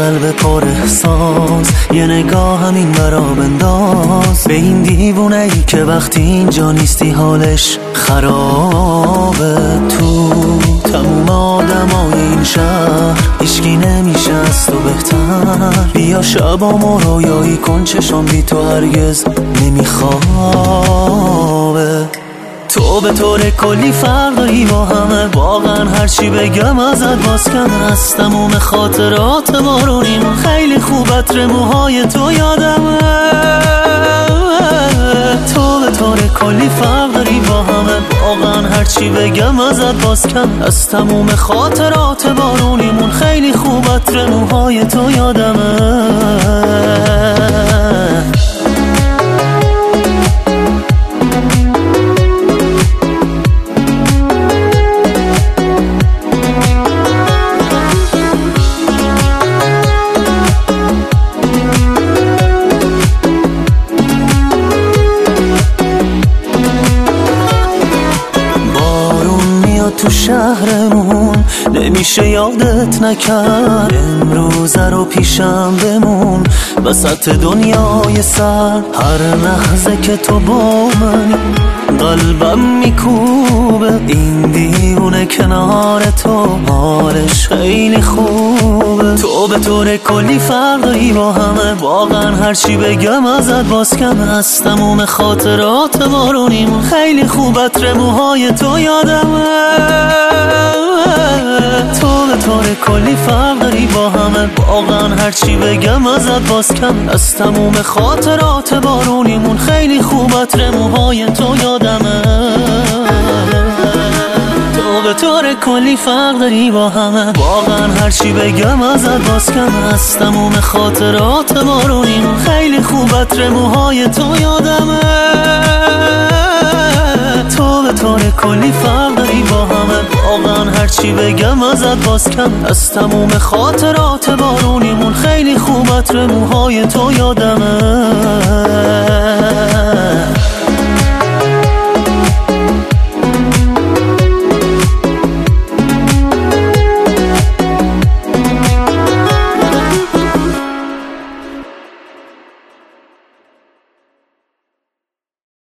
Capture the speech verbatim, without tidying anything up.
قلب پر احساس، یه نگاه همین برا بنداز به این دیوونه ای که وقتی اینجا نیستی حالش خرابه. تو تموم آدمای این شهر هیچکی نمیشه از تو بهتر. بیا شبامو رویایی کن، چشام بی تو هرگز نمیخوابه. تو به طور کلی فرق داری با همه، واقعا هرچی بگم ازت باز کمه. از تموم خاطرات بارونیم خیلی خوب عطر موهای تو یادمه. تو به طور کلی فرق داری با همه، واقعا هرچی بگم ازت باز کم. از تموم خاطرات بارونیمون خیلی خوب عطر موهای تو یادمه. تو شهرمون نمیشه یادت نکرد، امروز رو پیشم بمون وسط دنیای سر. هر لحظه که تو با منی قلبم میکوبه، این دیوونه کنار تو حالش خیلی خوبه. تو به طور کلی فرق داری با همه، واقعا هرچی بگم ازت باز کمه. از تموم خاطرات بارونیم خیلی خوب عطر موهای تو یادمه. تو به طور کلی فرق داری با همه، واقعا هرچی بگم ازت باز کم. از تموم خاطرات بارونیمون خیلی خوب عطر موهای تو یادمه. تو به طور کلی فرق داری با همه، واقعا هرچی بگم ازت باز کم. از تموم خاطرات بارونیمون خیلی خوب عطر موهای تو یادمه. تو به طور کلی فرق داری با همه، واقعا هرچی بگم ازت باز کم. از تموم خاطرات بارونیمون خیلی خوب عطر موهای تو یادمه.